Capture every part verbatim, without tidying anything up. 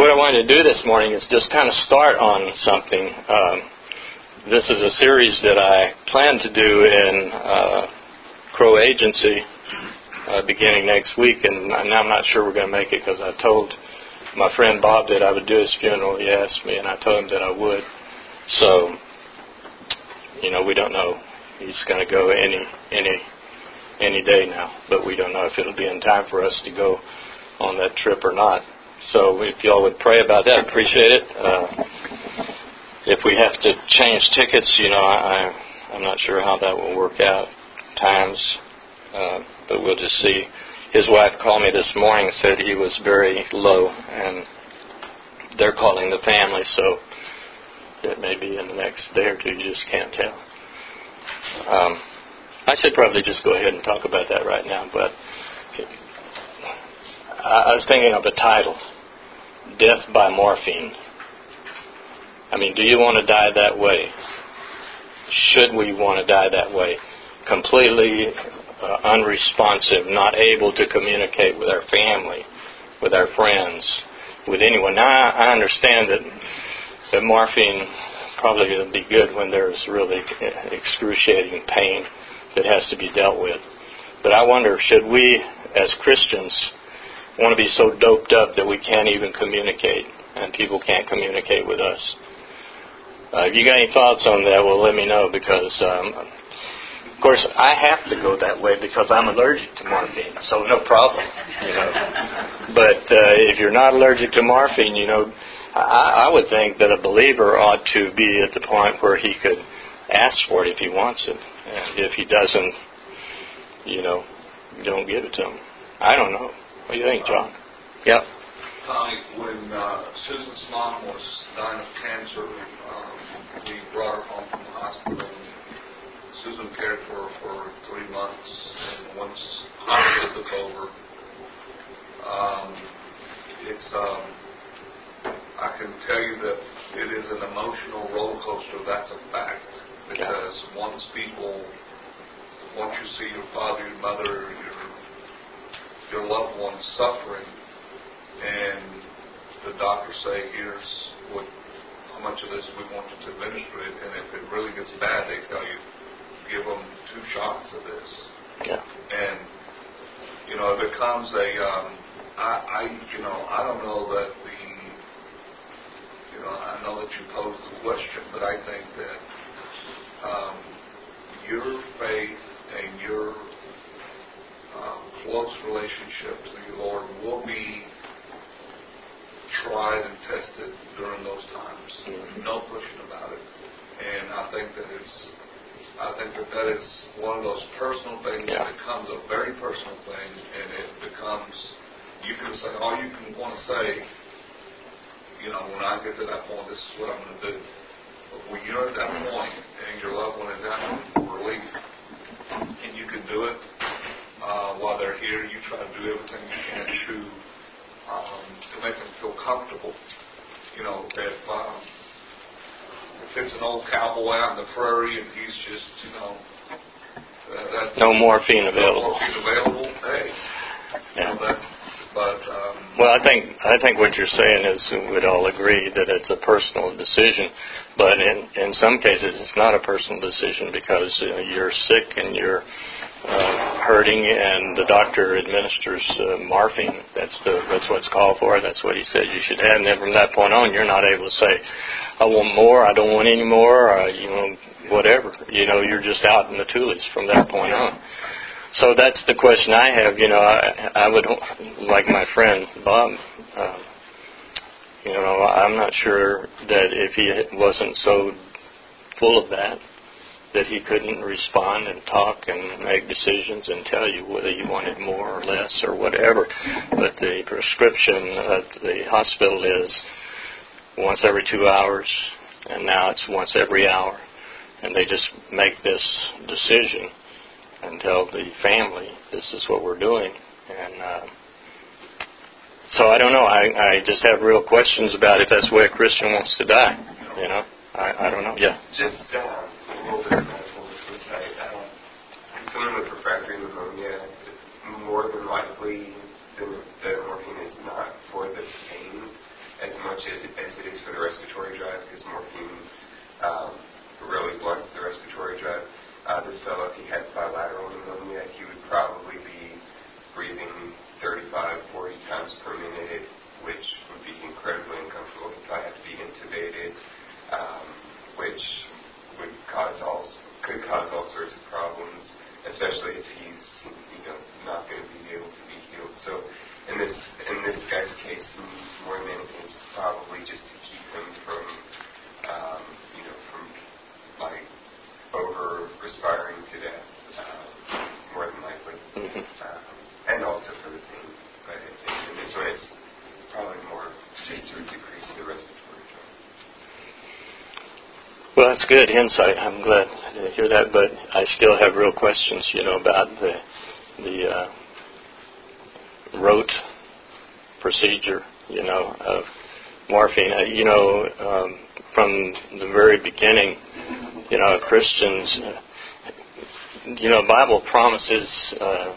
what I wanted to do this morning is just kind of start on something. Um, this is a series that I plan to do in uh, Crow Agency uh, beginning next week, and now I'm not sure we're going to make it because I told my friend Bob that I would do his funeral. He asked me, and I told him that I would. So, you know, we don't know. He's going to go any any any day now, but we don't know if it'll be in time for us to go on that trip or not. So if y'all would pray about that, appreciate it. Uh, if we have to change tickets, you know, I, I'm not sure how that will work out times, uh, but we'll just see. His wife called me this morning and said he was very low, and they're calling the family, so it may be in the next day or two. You just can't tell. Um, I should probably just go ahead and talk about that right now, but I was thinking of a title, Death by Morphine. I mean, do you want to die that way? Should we want to die that way? Completely uh, unresponsive, not able to communicate with our family, with our friends, with anyone. Now, I, I understand that, that morphine probably will be good when there's really excruciating pain that has to be dealt with. But I wonder, should we, as Christians, want to be so doped up that we can't even communicate and people can't communicate with us? Uh, if you got any thoughts on that, well, let me know, because, um, of course, I have to go that way because I'm allergic to morphine, so no problem, you know. But uh, if you're not allergic to morphine, you know, I, I would think that a believer ought to be at the point where he could ask for it if he wants it. And if he doesn't, you know, don't give it to him. I don't know. What do you think, John? Yep. Tommy, when uh, Susan's mom was dying of cancer, um, we brought her home from the hospital. Susan cared for her for three months. And once the hospital took over, um, it's, um, I can tell you that it is an emotional roller coaster. That's a fact. Because yeah. once people, once you see your father, your mother, your your loved one suffering, and the doctors say, here's what, how much of this we want you to administer it, and if it really gets bad, they tell you, give them two shots of this. Yeah. And, you know, it becomes a, um, I, I, you know, I don't know that the, you know, I know that you posed the question, but I think that um, your faith and your Uh, close relationship to the Lord will be tried and tested during those times. Mm-hmm. No question about it. And I think that it's, I think that that is one of those personal things yeah. that becomes a very personal thing, and it becomes, you can say all you can want to say, you know, when I get to that point, this is what I'm going to do. But when you're at that point and your loved one is asking for relief, and you can do it, Uh, while they're here, you try to do everything you can to um, to make them feel comfortable. You know, if um, if it's an old cowboy out in the prairie and he's just, you know, uh, that's no morphine available. No morphine available. Hey, you know, that's. But um, well, I think I think what you're saying is we'd all agree that it's a personal decision, but in in some cases it's not a personal decision because you know, you're sick and you're uh, hurting, and the doctor administers uh, morphine. That's the that's what's called for. That's what he said you should have. And then from that point on, you're not able to say, I want more. I don't want any more. Or, you know, whatever. You know, you're just out in the tulies from that point on. So that's the question I have. You know, I, I would, like my friend Bob, uh, you know, I'm not sure that if he wasn't so full of that, that he couldn't respond and talk and make decisions and tell you whether you wanted more or less or whatever. But the prescription at the hospital is once every two hours, and now it's once every hour. And they just make this decision and tell the family, this is what we're doing. And uh, so I don't know. I, I just have real questions about if that's the way a Christian wants to die. You know, I, I don't know. Yeah. Just uh, a little bit of medical insight. Um, someone with refractory pneumonia, more than likely, the, the morphine is not for the pain as respiratory drive because morphine um, really blunts the respiratory drive. Uh, this fellow, if he had bilateral pneumonia, he would probably be breathing thirty-five, forty times per minute, which would be incredibly uncomfortable. He'd probably have to be intubated, um, which would cause all could cause all sorts of problems, especially if he's you know not going to be able to be healed. So in this in this guy's case, more than anything, it's probably just to keep him from um, you know from like over respiring to death, um, more than likely, um, and also for the pain. But I think in this one, it's probably more just to decrease the respiratory drive. Well, that's good insight. I'm glad to hear that, but I still have real questions, you know, about the the uh, rote procedure, you know, of morphine. Uh, you know, um, from the very beginning, you know, Christians, uh, you know, the Bible promises uh,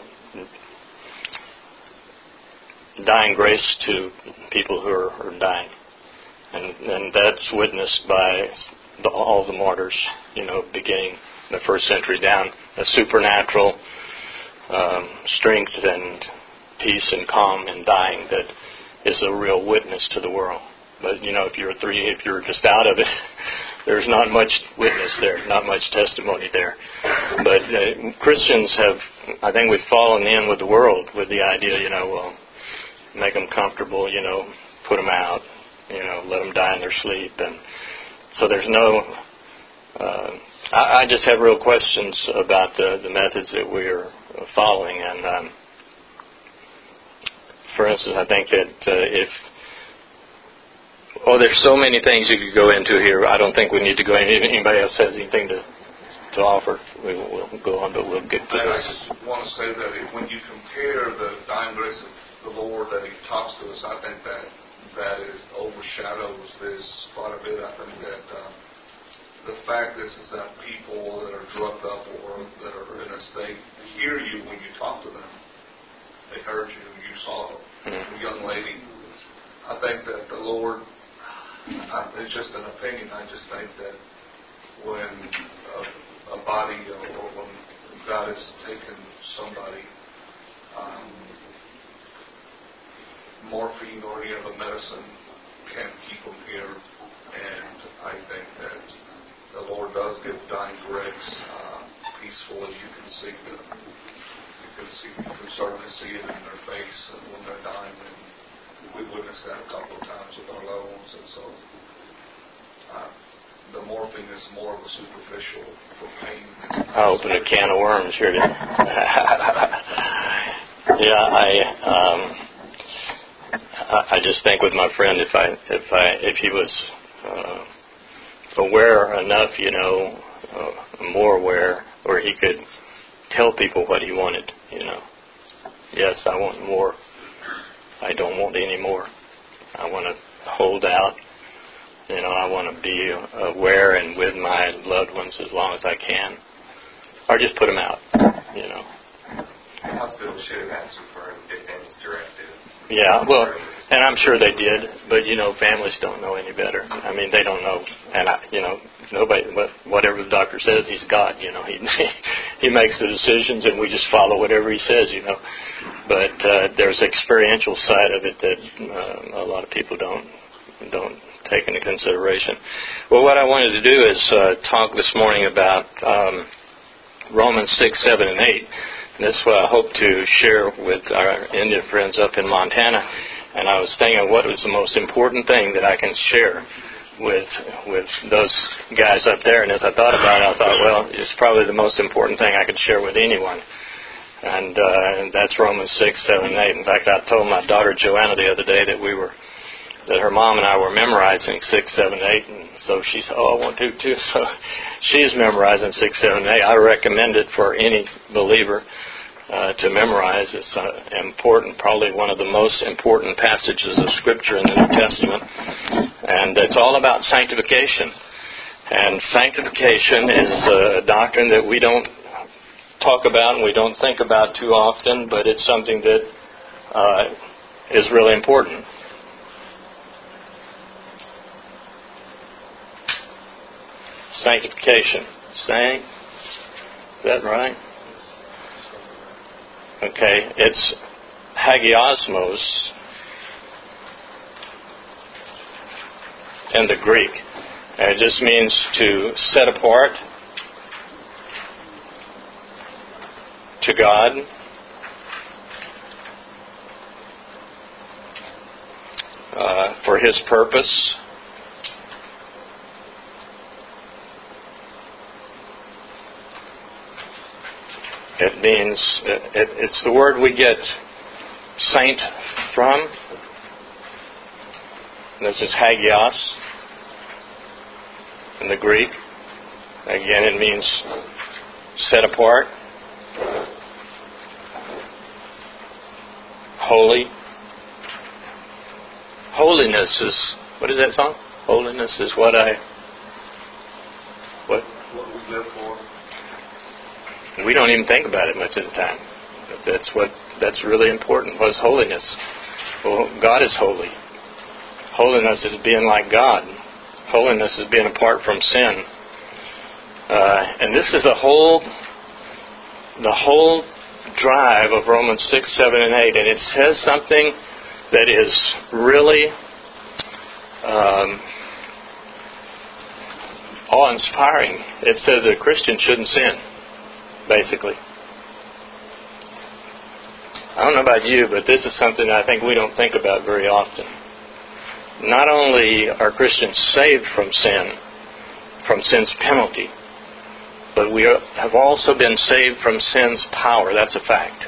dying grace to people who are, are dying, and and that's witnessed by the, all the martyrs, you know, beginning the first century down, a supernatural um, strength and peace and calm in dying that is a real witness to the world. But you know, if you're three, if you're just out of it, there's not much witness there, not much testimony there. But uh, Christians have, I think, we've fallen in with the world with the idea, you know, well, make them comfortable, you know, put them out, you know, let them die in their sleep, and so there's no. Uh, I, I just have real questions about the the methods that we're following, and um, for instance, I think that uh, if Oh, there's so many things you could go into here. I don't think we need to go into. Anybody else has anything to to offer? We will we'll go on, but we'll get to I, this. I just want to say that if, when you compare the dying grace of the Lord that He talks to us, I think that that is overshadows this quite a bit. I think that uh, the fact is, is that people that are drugged up or that are in a state hear you when you talk to them. They heard you. You saw Mm-hmm. a young lady. I think that the Lord. Uh, it's just an opinion. I just think that when a, a body or when God has taken somebody, um, morphine or any other medicine can't keep them here. And I think that the Lord does give dying grace uh, peacefully. You can see the, you can see, you can certainly see it in their face when they're dying. And we witnessed that a couple of times with our loved ones, and so uh, the morphine is more of a superficial for pain. I opened a can of worms here. To yeah, I, um, I I just think with my friend, if I if I if he was uh, aware enough, you know, uh, more aware, or he could tell people what he wanted, you know. Yes, I want more. I don't want any more. I want to hold out. You know, I want to be aware and with my loved ones as long as I can. Or just put them out, you know. Hospital should have asked him for a defense directive. Yeah, well, and I'm sure they did, but, you know, families don't know any better. I mean, they don't know. And, I, you know, nobody, whatever the doctor says, he's God, you know. He he makes the decisions, and we just follow whatever he says, you know. But uh, there's experiential side of it that uh, a lot of people don't don't take into consideration. Well, what I wanted to do is uh, talk this morning about um, Romans six, seven, and eight. This is what I hope to share with our Indian friends up in Montana. And I was thinking, what was the most important thing that I can share with with those guys up there? And as I thought about it, I thought, well, it's probably the most important thing I could share with anyone. And, uh, and that's Romans six, seven, and eight. In fact, I told my daughter Joanna the other day that we were, that her mom and I were memorizing six, seven, eight, and so she said, oh, I want to too. So she's memorizing six, seven, eight. I recommend it for any believer uh, to memorize. It's uh, important, probably one of the most important passages of Scripture in the New Testament. And it's all about sanctification. And sanctification is a doctrine that we don't talk about and we don't think about too often, but it's something that uh, is really important. Sanctification. Sanct. Is that right? Okay. It's hagiosmos in the Greek. And it just means to set apart to God. Uh, for His purpose. It means, it, it, it's the word we get saint from. This is hagios in the Greek. Again, it means set apart, holy. Holiness is, what is that song? Holiness is what I, what? What we live for. We don't even think about it much of the time. But that's what, that's really important. What is holiness? Well, God is holy. Holiness is being like God. Holiness is being apart from sin. Uh, and this is the whole, the whole drive of Romans six, seven, and eight. And it says something that is really um, awe-inspiring. It says that a Christian shouldn't sin, basically. I don't know about you, but this is something I think we don't think about very often. Not only are Christians saved from sin, from sin's penalty, but we are, have also been saved from sin's power. That's a fact.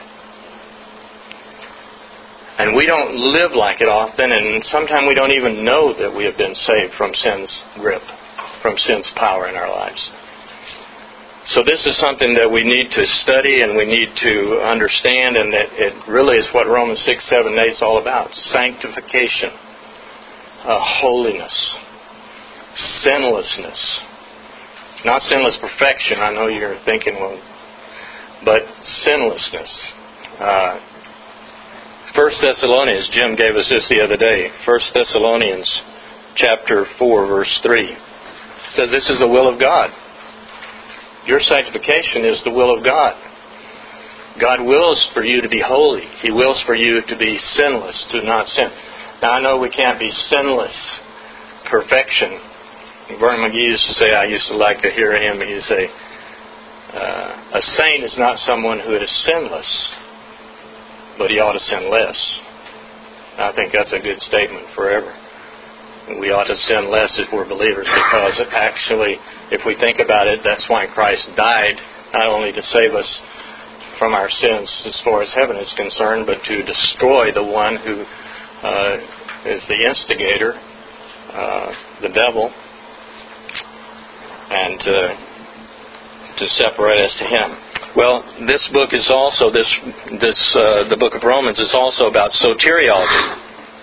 And we don't live like it often, and sometimes we don't even know that we have been saved from sin's grip, from sin's power in our lives. So this is something that we need to study and we need to understand, and that it really is what Romans six, seven, eight is all about. Sanctification, uh, holiness, sinlessness. Not sinless perfection, I know you're thinking, well, but sinlessness. Uh, First Thessalonians, Jim gave us this the other day. First Thessalonians chapter four, verse three. Says this is the will of God. Your sanctification is the will of God. God wills for you to be holy. He wills for you to be sinless, to not sin. Now I know we can't be sinless. Perfection. Vernon McGee used to say, I used to like to hear him, he would say, uh, a saint is not someone who is sinless, but he ought to sin less. I think that's a good statement forever. We ought to sin less if we're believers, because actually, if we think about it, that's why Christ died, not only to save us from our sins as far as heaven is concerned, but to destroy the one who uh, is the instigator, uh, the devil, and uh, to separate us to him. Well, this book is also, this, this uh, the book of Romans is also about soteriology.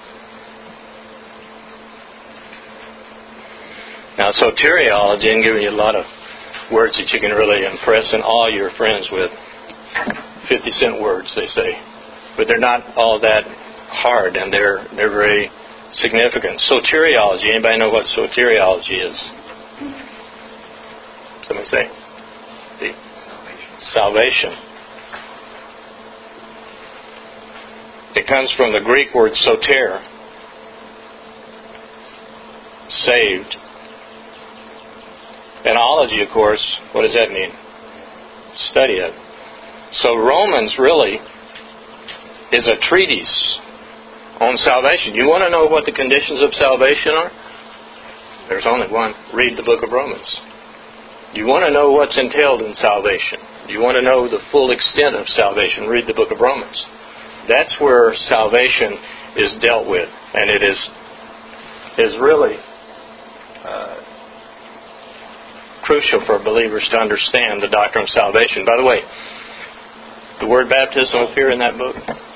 Now, soteriology, I'm giving you a lot of words that you can really impress and awe your friends with. fifty cent words, they say. But they're not all that hard, and they're they're very significant. Soteriology, anybody know what soteriology is? Somebody say? The salvation. It comes from the Greek word soter, saved. Analogy, of course, what does that mean? Study it. So Romans really is a treatise on salvation. You want to know what the conditions of salvation are? There's only one. Read the book of Romans. You want to know what's entailed in salvation? You want to know the full extent of salvation? Read the book of Romans. That's where salvation is dealt with, and it is is really uh, crucial for believers to understand the doctrine of salvation. By the way, the word baptism appear in that book?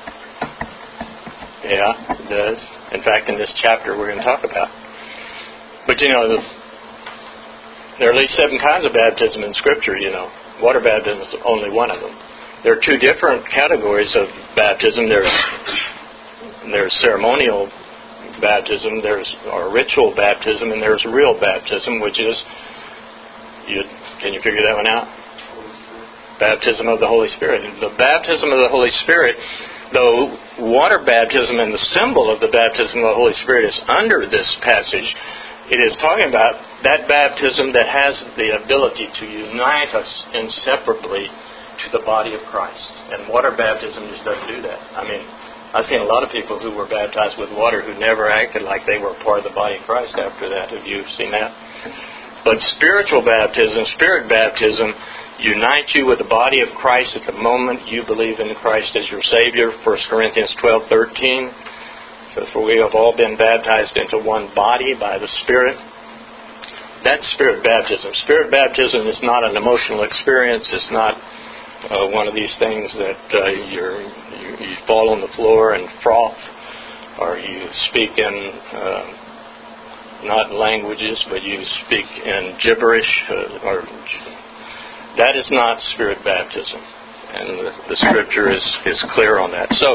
Yeah, it does. In fact, in this chapter we're going to talk about. But you know, the, there are at least seven kinds of baptism in Scripture, you know. Water baptism is only one of them. There are two different categories of baptism. There's there's ceremonial baptism, there's or ritual baptism, and there's real baptism, which is You, can you figure that one out? Baptism of the Holy Spirit. The baptism of the Holy Spirit, though water baptism and the symbol of the baptism of the Holy Spirit is under this passage, it is talking about that baptism that has the ability to unite us inseparably to the body of Christ. And water baptism just doesn't do that. I mean, I've seen a lot of people who were baptized with water who never acted like they were part of the body of Christ after that. Have you seen that? But spiritual baptism, spirit baptism, unites you with the body of Christ at the moment you believe in Christ as your Savior. First Corinthians twelve thirteen says, "For we have all been baptized into one body by the Spirit." That's spirit baptism. Spirit baptism is not an emotional experience. It's not uh, one of these things that uh, you're, you, you fall on the floor and froth, or you speak in uh, not languages, but you speak in gibberish. Uh, or that is not spirit baptism, and the, the Scripture is, is clear on that. So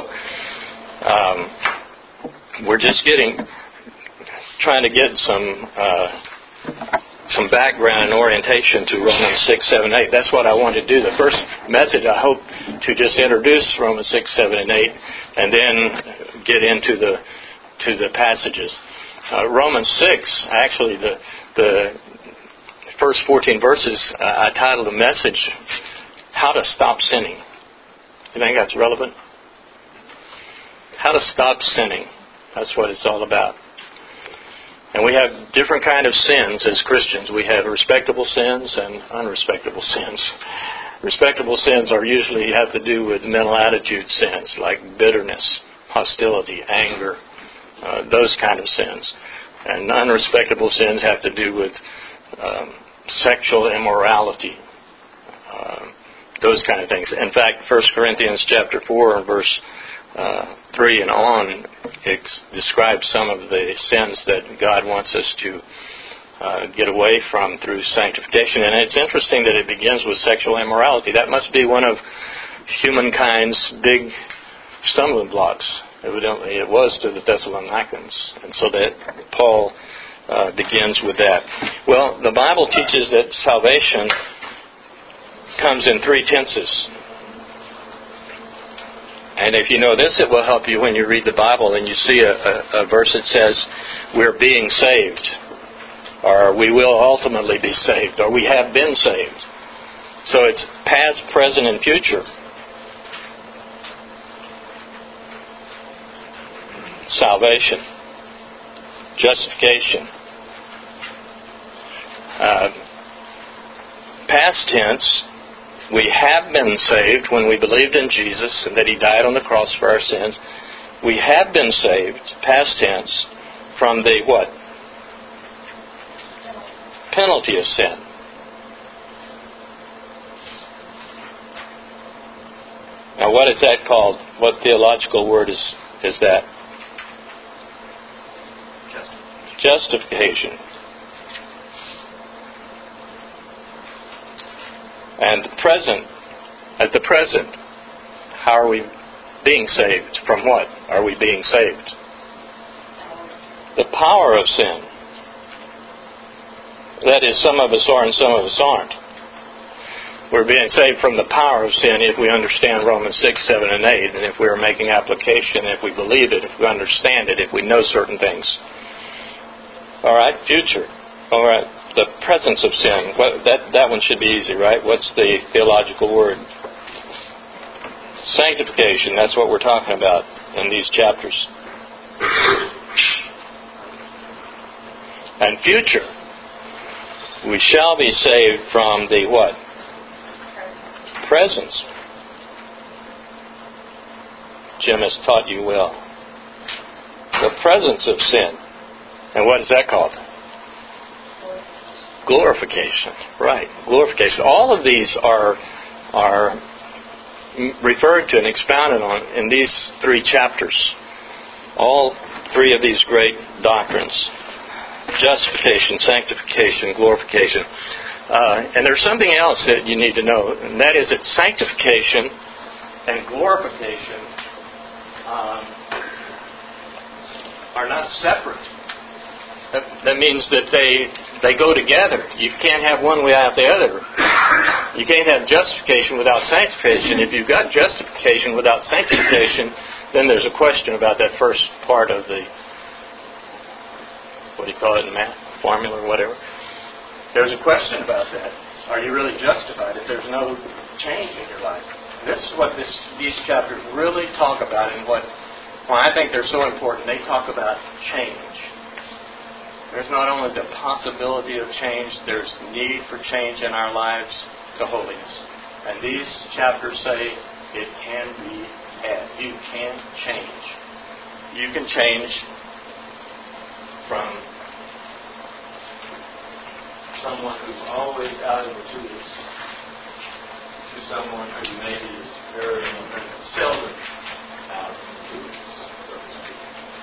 um, we're just getting trying to get some. Uh, some background and orientation to Romans six, seven, eight. That's what I want to do. The first message, I hope to just introduce Romans six, seven, and eight, and then get into the to the passages. Uh, Romans six, actually, the the first fourteen verses, uh, I titled the message, "How to Stop Sinning." You think that's relevant? How to stop sinning. That's what it's all about. And we have different kind of sins as Christians. We have respectable sins and unrespectable sins. Respectable sins are usually have to do with mental attitude sins, like bitterness, hostility, anger, uh, those kind of sins. And unrespectable sins have to do with um, sexual immorality, uh, those kind of things. In fact, First Corinthians chapter four and verse Uh, three and on, it describes some of the sins that God wants us to uh, get away from through sanctification. And it's interesting that it begins with sexual immorality. That must be one of humankind's big stumbling blocks. Evidently, it was to the Thessalonians. And so that Paul uh, begins with that. Well, the Bible teaches that salvation comes in three tenses. And if you know this, it will help you when you read the Bible and you see a, a, a verse that says, "We're being saved," or "We will ultimately be saved," or "We have been saved." So it's past, present, and future. Salvation. Justification. Uh, past tense, we have been saved when we believed in Jesus and that He died on the cross for our sins. We have been saved, past tense, from the what? Penalty of sin. Now what is that called? What theological word is, is that? Justification. And present, at the present, how are we being saved? From what are we being saved? The power of sin. That is, some of us are and some of us aren't. We're being saved from the power of sin if we understand Romans six, seven, and eight, and if we're making application, if we believe it, if we understand it, if we know certain things. All right, future. All right. The presence of sin. What, that, that one should be easy, right? What's the theological word? Sanctification. That's what we're talking about in these chapters. And future. We shall be saved from the what? Presence. Jim has taught you well. The presence of sin. And what is that called? Glorification, right? Glorification. All of these are are referred to and expounded on in these three chapters. All three of these great doctrines: justification, sanctification, glorification. Uh, and there's something else that you need to know, and that is that sanctification and glorification um, are not separate. That, that means that they They go together. You can't have one without the other. You can't have justification without sanctification. If you've got justification without sanctification, then there's a question about that first part of the, what do you call it in math, formula or whatever. There's a question about that. Are you really justified if there's no change in your life? This is what this, these chapters really talk about, and what why I think they're so important. They talk about change. There's not only the possibility of change, there's the need for change in our lives to holiness. And these chapters say it can be had. You can change. You can change from someone who's always out of the tubes to someone who maybe is very seldom out of the tubes, so to speak.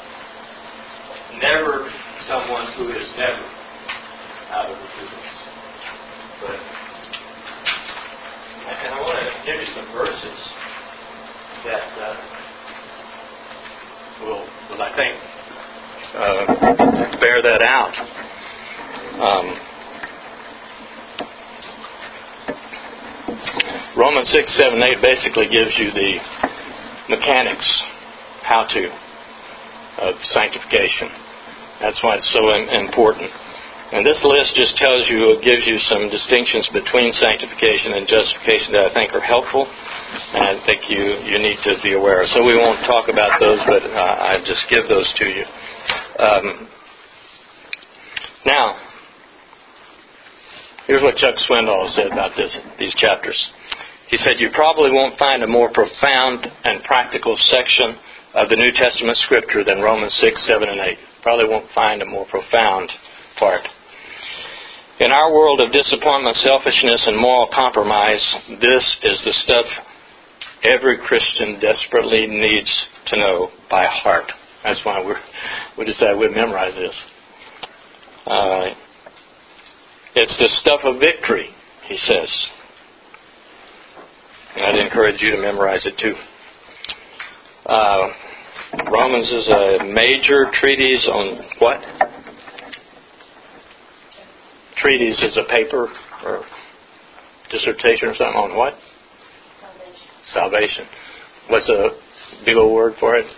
Never someone who is never out of the tubes. But, and I want to give you some verses that uh, will, will, I think, uh, bear that out. Um, Romans six, seven, eight basically gives you the mechanics, how to, of sanctification. That's why it's so important. And this list just tells you, gives you some distinctions between sanctification and justification that I think are helpful, and I think you, you need to be aware of. So we won't talk about those, but uh, I just give those to you. Um, now, here's what Chuck Swindoll said about this, these chapters. He said, you probably won't find a more profound and practical section of the New Testament Scripture than Romans six, seven, and eight. Probably won't find a more profound part. In our world of disappointment, selfishness, and moral compromise, this is the stuff every Christian desperately needs to know by heart. That's why we're, we decided we'd memorize this. Uh, it's the stuff of victory, he says. And I'd encourage you to memorize it too. Uh, Romans is a major treatise on what? Treatise is a paper or dissertation or something on what? Salvation. Salvation. What's a big old word for it?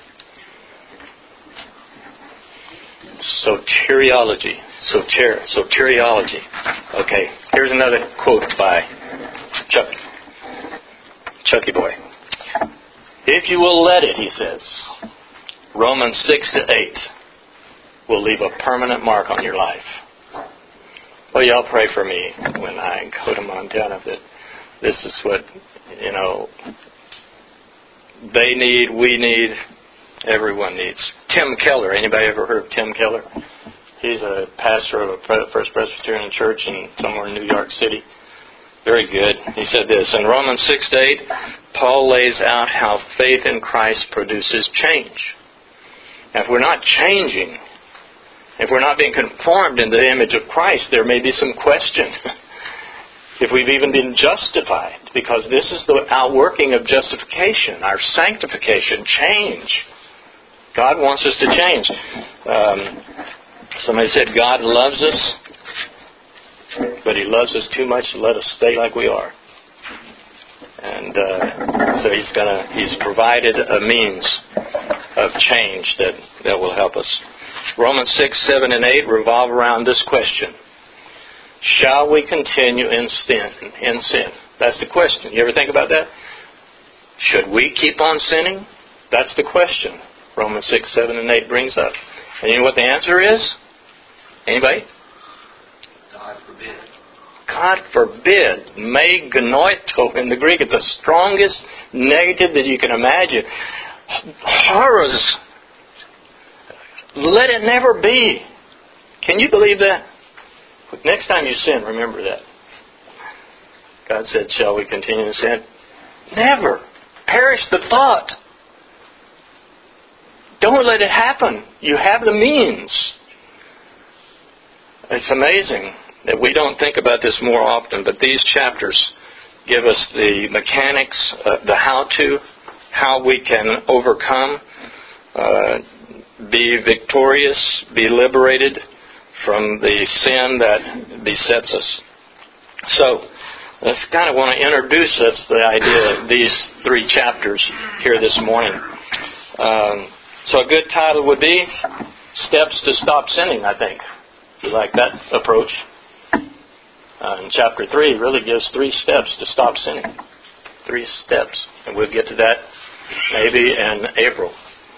Soteriology. Soter. Soteriology. Okay. Here's another quote by Chuck. Chucky Boy. If you will let it, he says, Romans six to eight will leave a permanent mark on your life. Well, y'all pray for me when I go to Montana that this is what, you know, they need, we need, everyone needs. Tim Keller. Anybody ever heard of Tim Keller? He's a pastor of a First Presbyterian church in somewhere in New York City. Very good. He said this, in Romans six to eight, Paul lays out how faith in Christ produces change. Now, if we're not changing, if we're not being conformed in the image of Christ, there may be some question if we've even been justified, because this is the outworking of justification, our sanctification, change. God wants us to change. Um, somebody said God loves us, but He loves us too much to let us stay like we are. And uh, so He's gonna He's provided a means of change that, that will help us. Romans six, seven, and eight revolve around this question. Shall we continue in sin? In sin? That's the question. You ever think about that? Should we keep on sinning? That's the question Romans six, seven, and eight brings up. And you know what the answer is? Anybody? God forbid. God forbid. Me genoito in the Greek. It's the strongest negative that you can imagine. Horrors. Let it never be. Can you believe that? Next time you sin, remember that. God said, shall we continue to sin? Never. Perish the thought. Don't let it happen. You have the means. It's amazing that we don't think about this more often, but these chapters give us the mechanics, uh, the how-to, how we can overcome, uh, be victorious, be liberated from the sin that besets us. So, I kind of want to introduce us to the idea of these three chapters here this morning. Um, so a good title would be Steps to Stop Sinning, I think. You like that approach? Uh, and chapter three really gives three steps to stop sinning. Three steps. And we'll get to that maybe in April.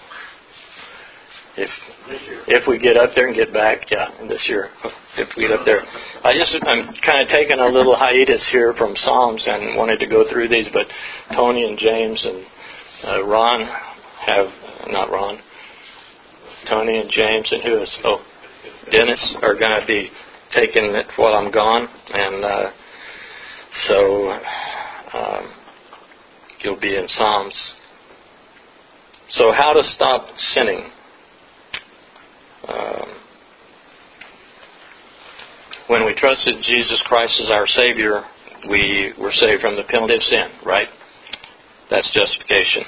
If if we get up there and get back, yeah, this year. If we get up there. I just, I'm kind of taking a little hiatus here from Psalms and wanted to go through these, but Tony and James and uh, Ron have, not Ron, Tony and James and who is, oh, Dennis are going to be taking it while I'm gone. And uh, so um, you'll be in Psalms. So how to stop sinning. Um, when we trusted Jesus Christ as our Savior, we were saved from the penalty of sin, right? That's justification.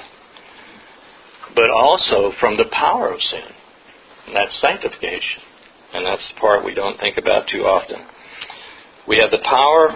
But also from the power of sin. And that's sanctification. And that's the part we don't think about too often. We have the power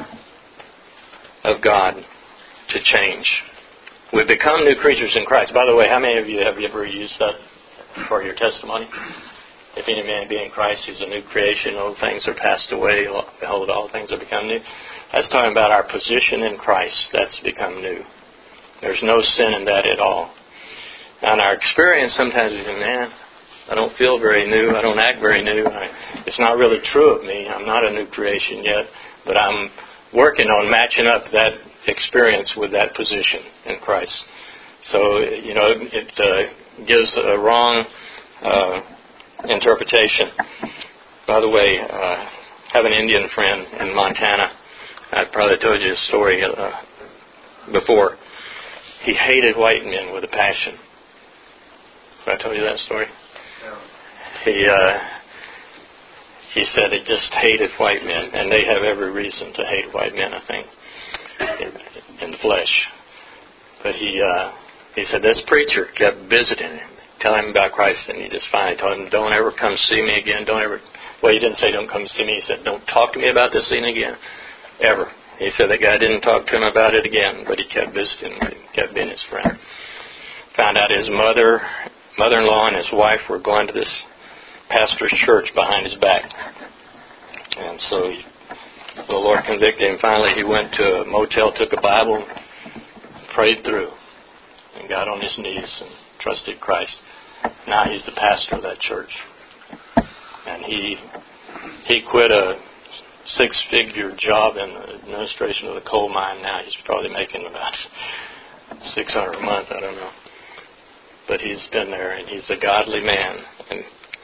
of God to change. We've become new creatures in Christ. By the way, how many of you have you ever used that for your testimony? If any man be in Christ, he's a new creation. Old things are passed away. Behold, all things are become new. That's talking about our position in Christ. That's become new. There's no sin in that at all. And our experience, sometimes we think, man, I don't feel very new. I don't act very new. I, it's not really true of me. I'm not a new creation yet. But I'm working on matching up that experience with that position in Christ. So, you know, it uh, gives a wrong Uh, interpretation. By the way, uh, I have an Indian friend in Montana. I've probably told you this story uh, before. He hated white men with a passion. Have I told you that story? Yeah. He uh, he said he just hated white men, and they have every reason to hate white men, I think, in, in the flesh. But he uh, he said this preacher kept visiting him, telling him about Christ, and he just finally told him, don't ever come see me again. Don't ever, well, he didn't say don't come see me. He said, don't talk to me about this sin again, ever. He said the guy didn't talk to him about it again, but he kept visiting him, he kept being his friend. Found out his mother, mother-in-law and his wife were going to this pastor's church behind his back. And so he, the Lord convicted him. Finally, he went to a motel, took a Bible, prayed through, and got on his knees and trusted Christ. Now he's the pastor of that church. And he he quit a six-figure job in the administration of the coal mine. Now he's probably making about six hundred dollars a month, I don't know. But he's been there, and he's a godly man. And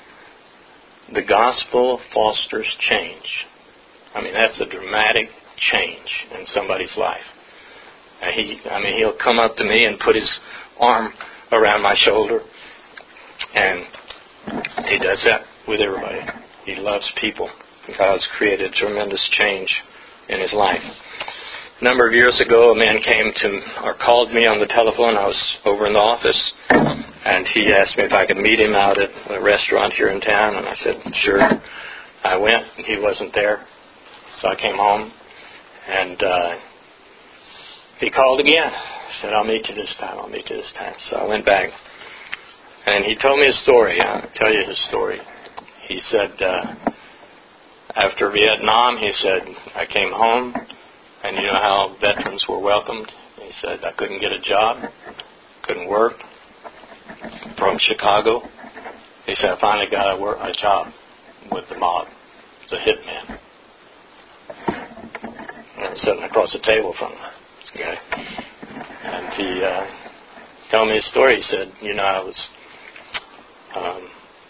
the gospel fosters change. I mean, that's a dramatic change in somebody's life. And he, I mean, he'll come up to me and put his arm around my shoulder, and he does that with everybody. He loves people. God's created tremendous change in his life. A number of years ago, a man came to, or called me on the telephone. I was over in the office, and he asked me if I could meet him out at a restaurant here in town, and I said, sure. I went, and he wasn't there, so I came home, and uh, he called again. He said, I'll meet you this time, I'll meet you this time. So I went back, and he told me a story. I'll tell you his story. He said, uh, after Vietnam, he said, I came home, and you know how veterans were welcomed? He said, I couldn't get a job, couldn't work, from Chicago. He said, I finally got a, work, a job with the mob. It's a hitman. And I'm sitting across the table from this guy. And he uh, told me his story. He said, you know, I was, um,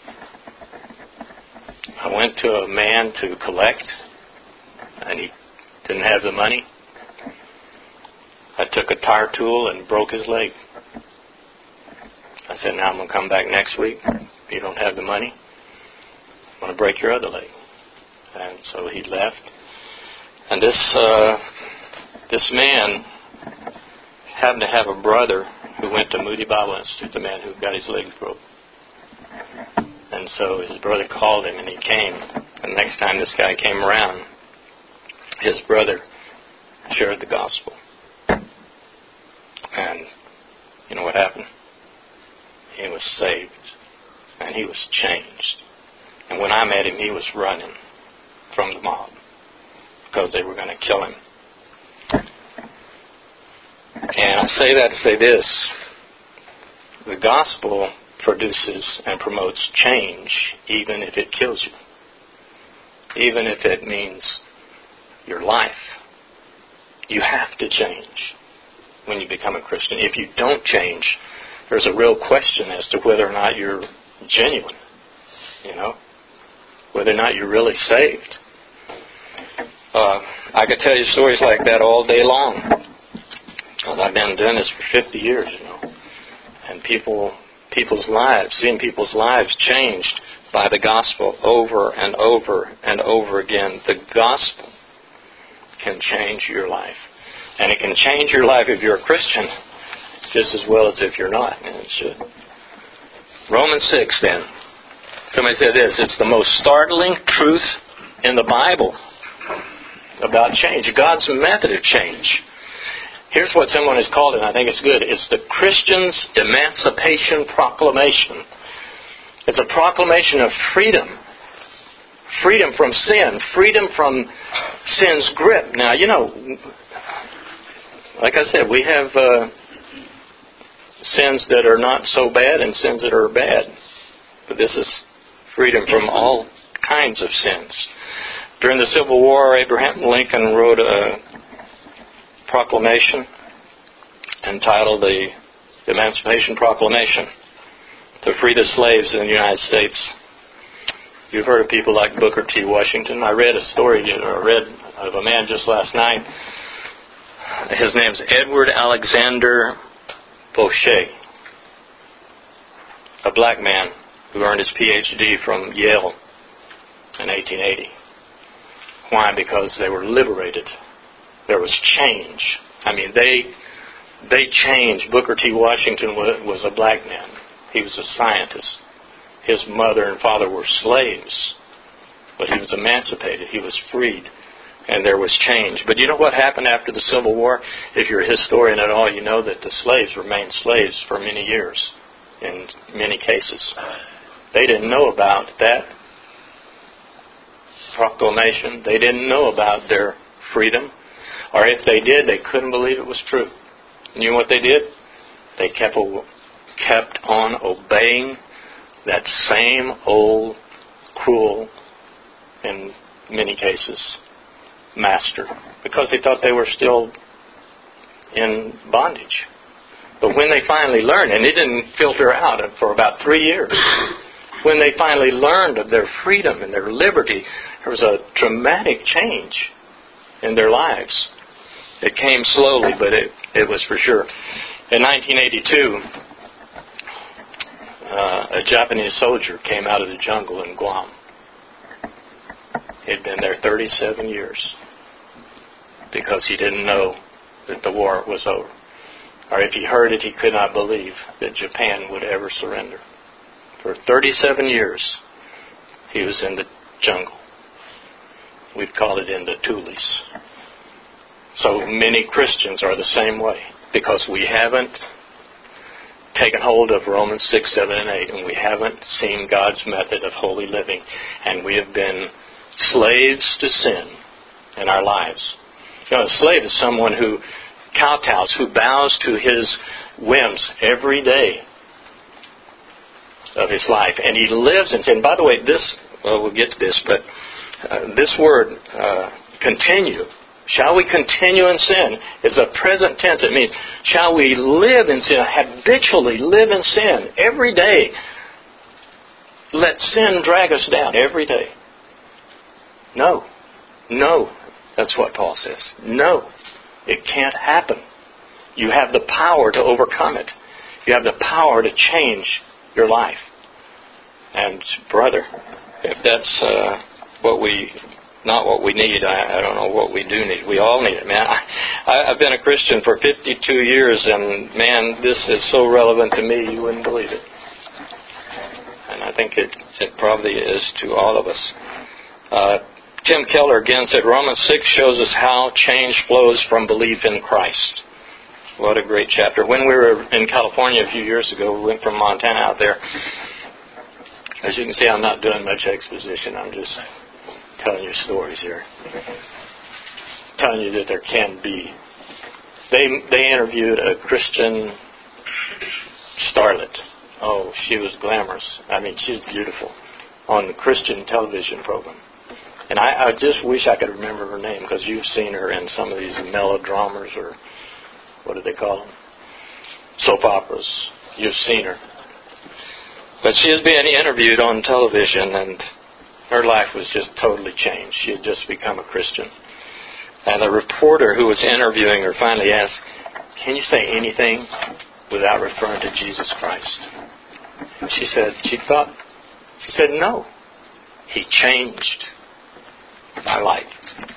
I went to a man to collect, and he didn't have the money. I took a tire tool and broke his leg. I said, now I'm going to come back next week. If you don't have the money, I'm going to break your other leg. And so he left. And this uh, this man happened to have a brother who went to Moody Bible Institute, the man who got his legs broke. And so his brother called him, and he came. And the next time this guy came around, his brother shared the gospel. And you know what happened? He was saved. And he was changed. And when I met him, he was running from the mob because they were going to kill him. And I say that to say this. The gospel produces and promotes change even if it kills you. Even if it means your life. You have to change when you become a Christian. If you don't change, there's a real question as to whether or not you're genuine. You know? Whether or not you're really saved. Uh, I could tell you stories like that all day long. Because I've been doing this for fifty years, you know. And people, people's lives, seeing people's lives changed by the gospel over and over and over again. The gospel can change your life. And it can change your life if you're a Christian just as well as if you're not. And it should. Romans six, then. Somebody said this, it's the most startling truth in the Bible about change, God's method of change. Here's what someone has called it, and I think it's good. It's the Christian's Emancipation Proclamation. It's a proclamation of freedom. Freedom from sin. Freedom from sin's grip. Now, you know, like I said, we have uh, sins that are not so bad and sins that are bad. But this is freedom from all kinds of sins. During the Civil War, Abraham Lincoln wrote a proclamation entitled the Emancipation Proclamation to free the slaves in the United States. You've heard of people like Booker T. Washington. I read a story, or I read of a man just last night. His name's Edward Alexander Boucher, a black man who earned his P H D from Yale in eighteen eighty. Why? Because they were liberated. There was change. I mean, they they changed. Booker T. Washington was, was a black man. He was a scientist. His mother and father were slaves. But he was emancipated. He was freed. And there was change. But you know what happened after the Civil War? If you're a historian at all, you know that the slaves remained slaves for many years in many cases. They didn't know about that proclamation. They didn't know about their freedom. Or if they did, they couldn't believe it was true. And you know what they did? They kept, kept on obeying that same old, cruel, in many cases, master. Because they thought they were still in bondage. But when they finally learned, and it didn't filter out for about three years, when they finally learned of their freedom and their liberty, there was a dramatic change in their lives. It came slowly, but it, it was for sure. In nineteen eighty-two, uh, a Japanese soldier came out of the jungle in Guam. He'd been there thirty-seven years because he didn't know that the war was over. Or if he heard it, he could not believe that Japan would ever surrender. For thirty-seven years, he was in the jungle. We'd call it in the Tules. So many Christians are the same way because we haven't taken hold of Romans six, seven, and eight, and we haven't seen God's method of holy living, and we have been slaves to sin in our lives. You know, a slave is someone who kowtows, who bows to his whims every day of his life, and he lives in sin. By the way, this, well, we'll get to this, but uh, this word, uh, continue, shall we continue in sin, is a present tense. It means, shall we live in sin, habitually live in sin every day? Let sin drag us down every day. No. No. That's what Paul says. No. It can't happen. You have the power to overcome it. You have the power to change your life. And, brother, if that's uh, what we... not what we need, I, I don't know what we do need. We all need it, man. I, I've been a Christian for fifty-two years, and, man, this is so relevant to me, you wouldn't believe it. And I think it, it probably is to all of us. Uh, Tim Keller again said, Romans six shows us how change flows from belief in Christ. What a great chapter. When we were in California a few years ago, we went from Montana out there. As you can see, I'm not doing much exposition. I'm just telling you stories here. Telling you that there can be. They they interviewed a Christian starlet. Oh, she was glamorous. I mean, she was beautiful on the Christian television program. And I, I just wish I could remember her name, because you've seen her in some of these melodramas, or what do they call them? Soap operas. You've seen her. But she was being interviewed on television, and her life was just totally changed. She had just become a Christian. And the reporter who was interviewing her finally asked, can you say anything without referring to Jesus Christ? And she said, she thought, she said, no. He changed my life.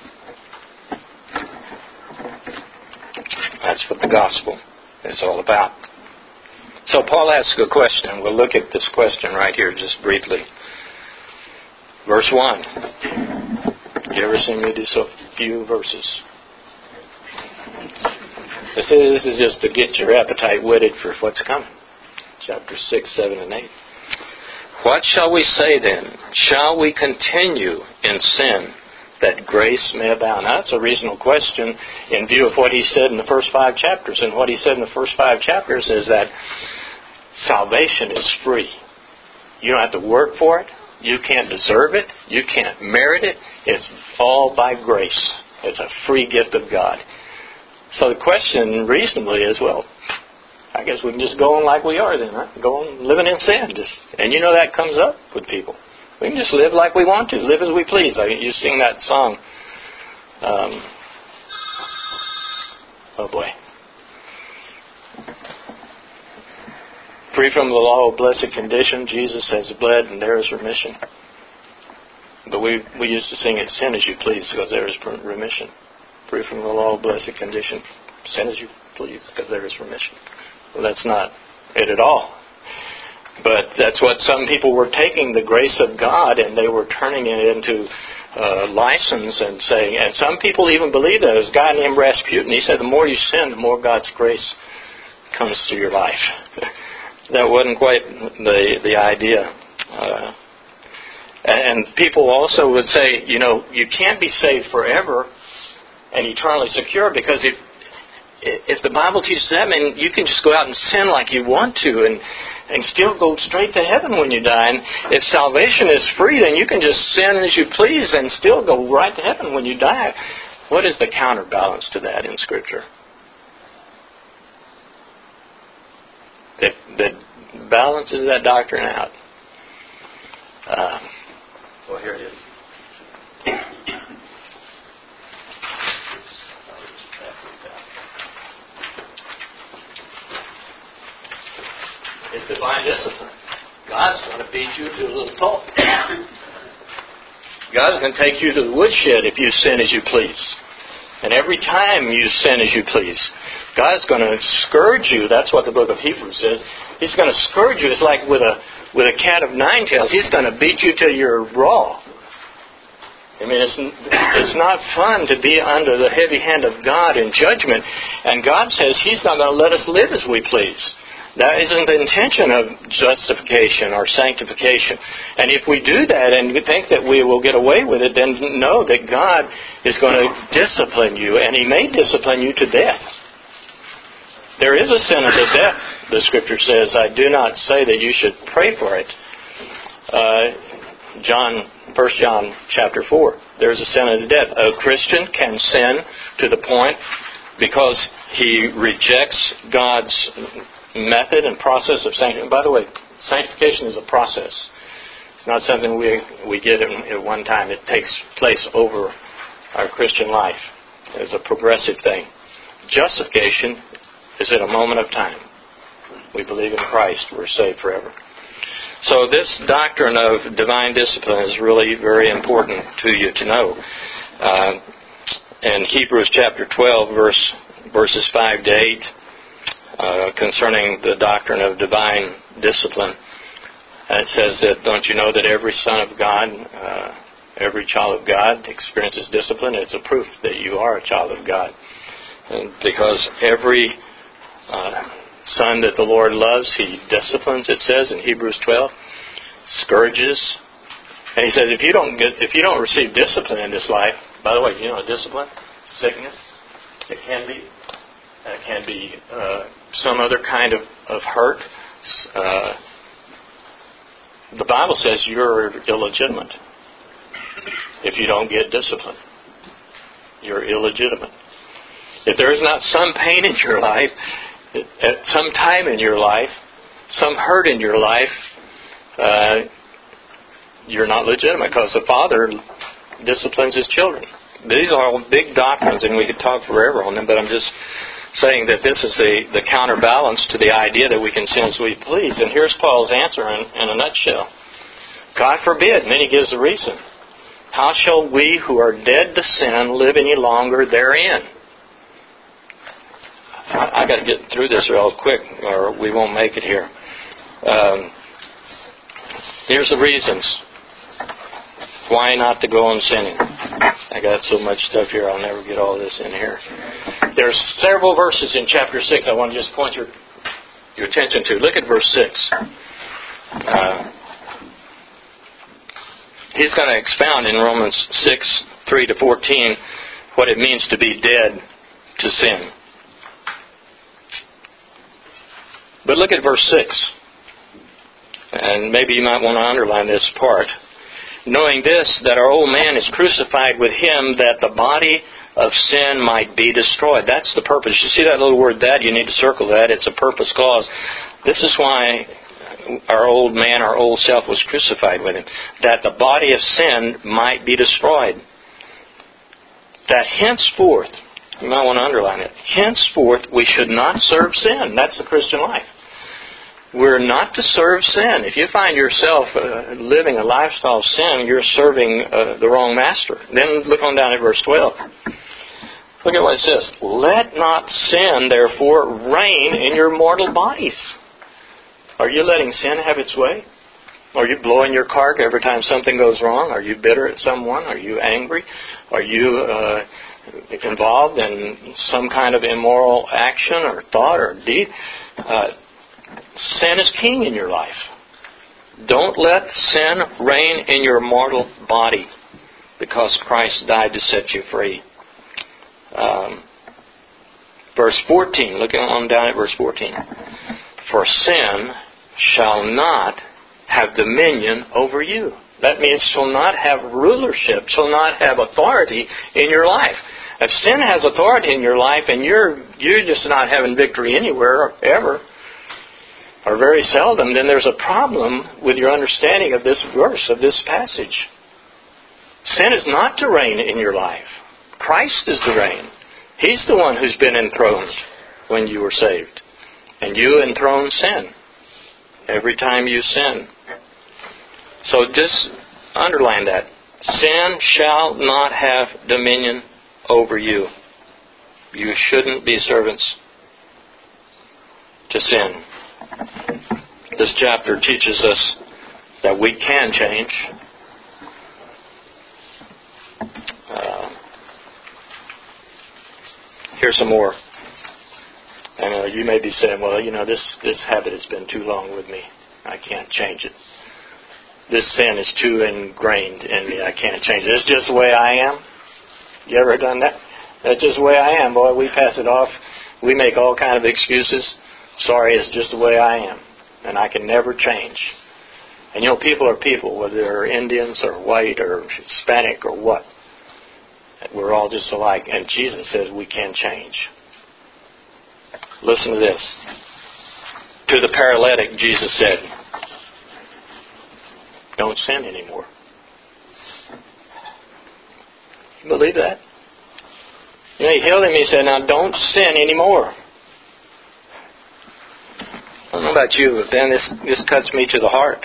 That's what the gospel is all about. So Paul asks a question. We'll look at this question right here just briefly. Verse one. You ever seen me do so few verses? This is, this is just to get your appetite whetted for what's coming. Chapter six, seven, and eight. What shall we say then? Shall we continue in sin that grace may abound? Now, that's a reasonable question in view of what he said in the first five chapters. And what he said in the first five chapters is that salvation is free. You don't have to work for it. You can't deserve it. You can't merit it. It's all by grace. It's a free gift of God. So the question reasonably is, well, I guess we can just go on like we are then, right? Go on living in sin. Just, and you know that comes up with people. We can just live like we want to, live as we please. I mean, you sing that song. Um, oh boy. Free from the law of blessed condition, Jesus has bled and there is remission. But we we used to sing it, sin as you please, because there is remission. Free from the law of blessed condition, sin as you please, because there is remission. Well, that's not it at all. But that's what some people were taking, the grace of God, and they were turning it into uh, license and saying, and some people even believe that. There's a guy named Rasputin. He said the more you sin, the more God's grace comes to your life. That wasn't quite the the idea. Uh, and people also would say, you know, you can't be saved forever and eternally secure, because if if the Bible teaches that, then you can just go out and sin like you want to and and still go straight to heaven when you die. And if salvation is free, then you can just sin as you please and still go right to heaven when you die. What is the counterbalance to that in Scripture? That, that balances that doctrine out. Uh, well, here it is. It's divine discipline. God's going to beat you to a little pulp. God's going to take you to the woodshed if you sin as you please. And every time you sin as you please, God's going to scourge you. That's what the book of Hebrews says. He's going to scourge you. It's like with a with a cat of nine tails. He's going to beat you till you're raw. I mean, it's it's not fun to be under the heavy hand of God in judgment. And God says He's not going to let us live as we please. That isn't the intention of justification or sanctification. And if we do that and we think that we will get away with it, then know that God is going to discipline you, and He may discipline you to death. There is a sin unto death, the Scripture says. I do not say that you should pray for it. Uh, John, First John chapter four. There is a sin unto death. A Christian can sin to the point because he rejects God's method and process of sanctification. By the way, sanctification is a process. It's not something we we get at one time. It takes place over our Christian life. It's a progressive thing. Justification is at a moment of time. We believe in Christ. We're saved forever. So this doctrine of divine discipline is really very important to you to know. Uh, in Hebrews chapter twelve, verse verses five to eight, Uh, concerning the doctrine of divine discipline. And it says that, don't you know that every son of God uh, Every child of God experiences discipline. It's a proof that you are a child of God. And because every uh, son that the Lord loves, He disciplines, it says in Hebrews twelve, scourges. And He says, if you don't get, if you don't receive discipline in this life, by the way, you know, discipline, sickness, it can be, it can be uh, some other kind of, of hurt. Uh, the Bible says you're illegitimate if you don't get discipline. You're illegitimate. If there is not some pain in your life, at some time in your life, some hurt in your life, uh, you're not legitimate, because the Father disciplines His children. These are all big doctrines, and we could talk forever on them, but I'm just saying that this is the, the counterbalance to the idea that we can sin as we please. And here's Paul's answer in, in a nutshell. God forbid, and then he gives the reason. How shall we who are dead to sin live any longer therein? I, I got to get through this real quick, or we won't make it here. Um, here's the reasons. Why not to go on sinning? I got so much stuff here, I'll never get all this in here. There's several verses in chapter six I want to just point your your attention to. Look at verse six. Uh, he's going to expound in Romans six, three to fourteen, what it means to be dead to sin. But look at verse six. And maybe you might want to underline this part. Knowing this, that our old man is crucified with Him, that the body of sin might be destroyed. That's the purpose. You see that little word "that"? You need to circle that. It's a purpose clause. This is why our old man, our old self, was crucified with Him. That the body of sin might be destroyed. That henceforth, you might want to underline it, henceforth we should not serve sin. That's the Christian life. We're not to serve sin. If you find yourself uh, living a lifestyle of sin, you're serving uh, the wrong master. Then look on down at verse twelve. Look at what it says. Let not sin, therefore, reign in your mortal bodies. Are you letting sin have its way? Are you blowing your cork every time something goes wrong? Are you bitter at someone? Are you angry? Are you uh, involved in some kind of immoral action or thought or deed? Uh, Sin is king in your life. Don't let sin reign in your mortal body, because Christ died to set you free. Um, verse fourteen, look on down at verse fourteen. For sin shall not have dominion over you. That means shall not have rulership, shall not have authority in your life. If sin has authority in your life and you're you're just not having victory anywhere ever, or very seldom, then there's a problem with your understanding of this verse, of this passage. Sin is not to reign in your life. Christ is the reign. He's the one who's been enthroned when you were saved. And you enthrone sin every time you sin. So just underline that. Sin shall not have dominion over you. You shouldn't be servants to sin. This chapter teaches us that we can change. Uh, here's some more. And uh, you may be saying, well, you know, this, this habit has been too long with me. I can't change it. This sin is too ingrained in me. I can't change it. It's just the way I am. You ever done that? That's just the way I am, boy. We pass it off. We make all kind of excuses. Sorry, it's just the way I am. And I can never change. And you know, people are people, whether they're Indians or white or Hispanic or what. We're all just alike. And Jesus says we can change. Listen to this. To the paralytic, Jesus said, don't sin anymore. You believe that? You know, he healed him. He said, now don't sin anymore. I don't know about you, but then this, this cuts me to the heart.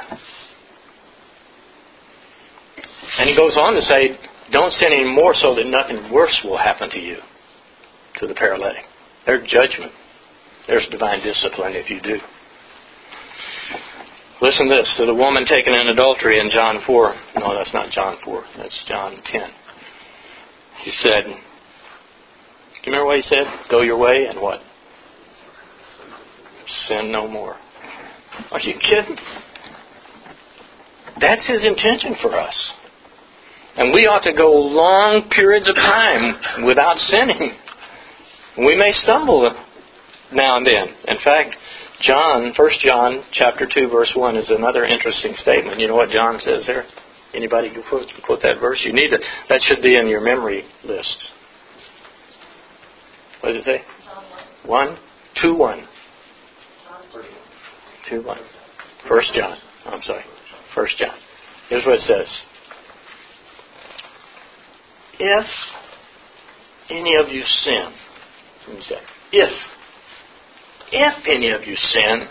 And he goes on to say, don't sin anymore so that nothing worse will happen to you, to the paralytic. There's judgment. There's divine discipline if you do. Listen to this. To the woman taken in adultery in John four. No, that's not John four. That's John ten. He said, do you remember what he said? Go your way and what? Sin no more. Are you kidding? That's his intention for us. And we ought to go long periods of time without sinning. We may stumble now and then. In fact, John, First John chapter two, verse one is another interesting statement. You know what John says there? Anybody can quote, quote that verse? You need to. That should be in your memory list. What does it say? One, two, one. Two, one. First John. I'm sorry. First John. Here's what it says. If any of you sin, let me say, if, if any of you sin,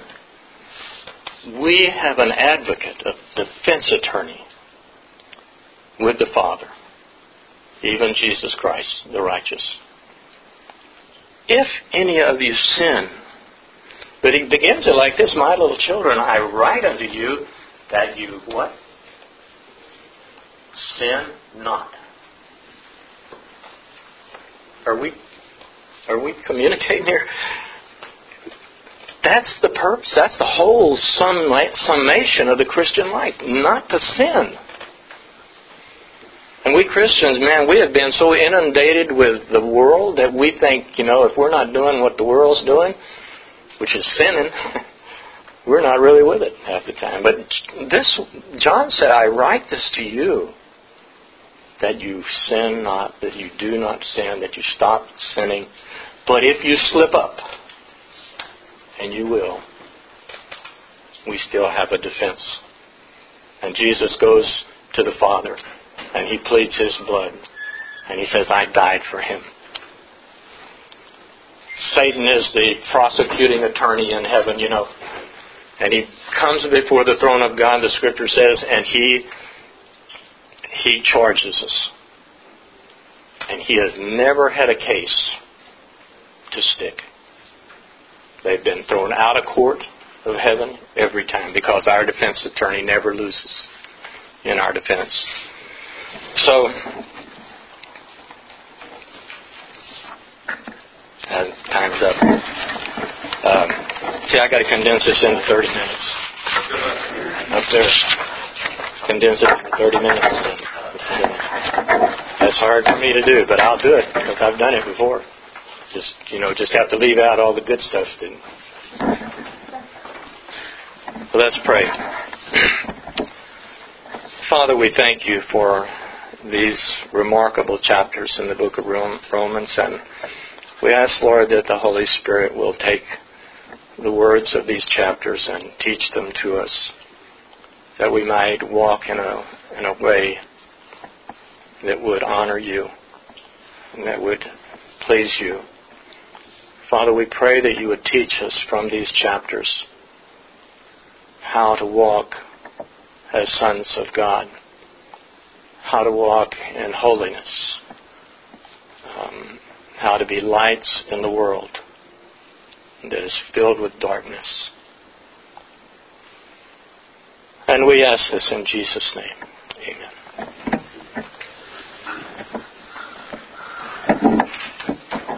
we have an advocate, a defense attorney with the Father, even Jesus Christ, the righteous. If any of you sin, but he begins it like this, my little children, I write unto you that you, what? Sin not. Are we, are we communicating here? That's the purpose, that's the whole sum, summation of the Christian life, not to sin. And we Christians, man, we have been so inundated with the world that we think, you know, if we're not doing what the world's doing, which is sinning, we're not really with it half the time. But this, John said, I write this to you, that you sin not, that you do not sin, that you stop sinning. But if you slip up, and you will, we still have a defense. And Jesus goes to the Father, and he pleads his blood, and he says, I died for him. Satan is the prosecuting attorney in heaven, you know. And he comes before the throne of God, the Scripture says, and he he charges us. And he has never had a case to stick. They've been thrown out of court of heaven every time because our defense attorney never loses in our defense. So, uh, time's up. Um, see, I got to condense this into thirty minutes. Up there. Condense it into thirty minutes. That's hard for me to do, but I'll do it because I've done it before. Just, you know, just have to leave out all the good stuff. Then. So let's pray. Father, we thank you for these remarkable chapters in the book of Romans, and we ask, Lord, that the Holy Spirit will take the words of these chapters and teach them to us, that we might walk in a in a way that would honor you and that would please you. Father, we pray that you would teach us from these chapters how to walk as sons of God, how to walk in holiness, um, how to be lights in the world that is filled with darkness. And we ask this in Jesus' name. Amen.